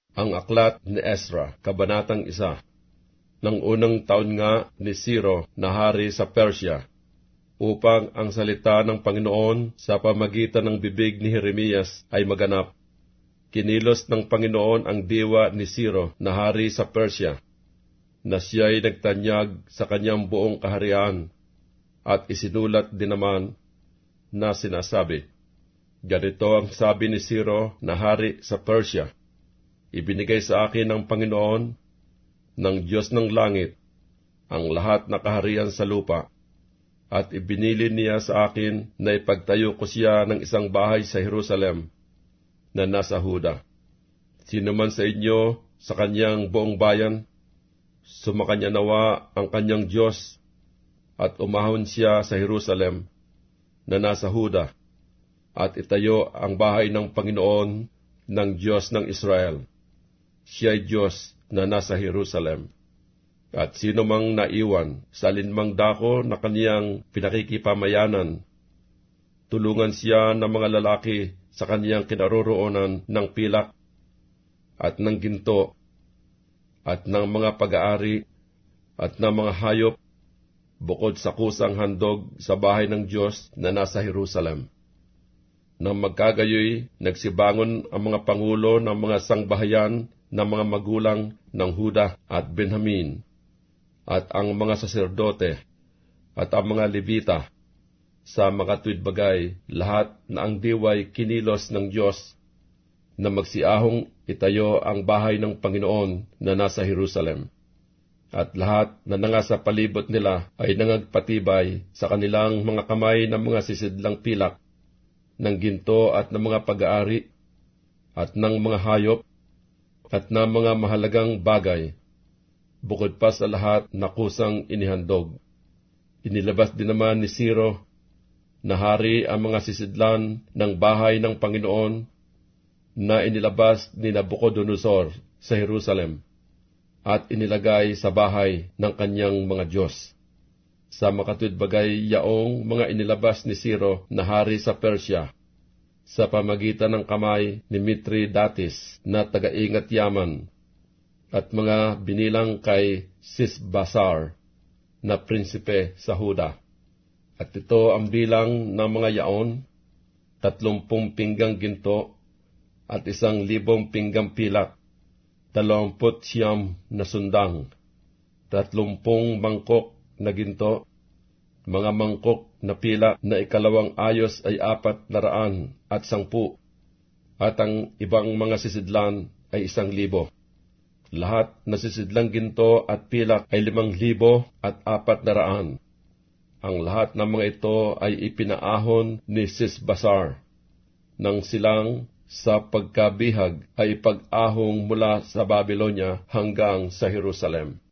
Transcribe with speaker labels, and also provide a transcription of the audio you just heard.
Speaker 1: Ang aklat ni Ezra, Kabanatang 1. Nang unang taon nga ni Ciro na hari sa Persia, upang ang salita ng Panginoon sa pamagitan ng bibig ni Jeremias ay maganap, kinilos ng Panginoon ang diwa ni Ciro na hari sa Persia, na siya'y nagtanyag sa kanyang buong kaharian, at isinulat din naman na sinasabi, ganito ang sabi ni Ciro na hari sa Persia, ibinigay sa akin ng Panginoon, ng Diyos ng langit, ang lahat na kaharian sa lupa, at ibinili niya sa akin na ipagtayo ko siya ng isang bahay sa Jerusalem na nasa Huda. Sino man sa inyo sa kanyang buong bayan, sumakanya nawa ang kanyang Diyos, at umahon siya sa Jerusalem na nasa Huda, at itayo ang bahay ng Panginoon ng Diyos ng Israel. Siya'y Diyos na nasa Jerusalem. At sino mang naiwan sa alinmang dako na kaniyang pinakikipamayanan, tulungan siya ng mga lalaki sa kaniyang kinaroroonan ng pilak at ng ginto at ng mga pag-aari at ng mga hayop, bukod sa kusang handog sa bahay ng Diyos na nasa Jerusalem. Nang magkagayoy, nagsibangon ang mga pangulo ng mga sangbahayan ng mga magulang ng Huda at Benjamin, at ang mga saserdote, at ang mga Levita, sa makatuwid bagay, lahat na ang diway kinilos ng Diyos, na magsiahong itayo ang bahay ng Panginoon na nasa Jerusalem. At lahat na nangasa palibot nila ay nangagpatibay sa kanilang mga kamay ng mga sisidlang pilak, ng ginto at ng mga pag-aari, at ng mga hayop, at ng mga mahalagang bagay, bukod pa sa lahat na kusang inihandog. Inilabas din naman ni Ciro na hari ang mga sisidlan ng bahay ng Panginoon na inilabas ni Nabucodonosor sa Jerusalem, at inilagay sa bahay ng kanyang mga Diyos. Sa makatuwid bagay yaong mga inilabas ni Ciro na hari sa Persia, sa pamagitan ng kamay ni Mithridates na taga-ingat yaman, at mga binilang kay Sisbasar na prinsipe sa Huda. At ito ang bilang ng mga yaon, 30 pinggang ginto, at 1,000 pinggang pilak, 29 na sundang, 30 mangkok na ginto, mga mangkok na pila na ikalawang ayos ay 410, at ang ibang mga sisidlan ay 1,000. Lahat na sisidlang ginto at pilak ay 5,400. Ang lahat ng mga ito ay ipinaahon ni Sisbasar, nang silang sa pagkabihag ay pag-ahong mula sa Babylonia hanggang sa Jerusalem.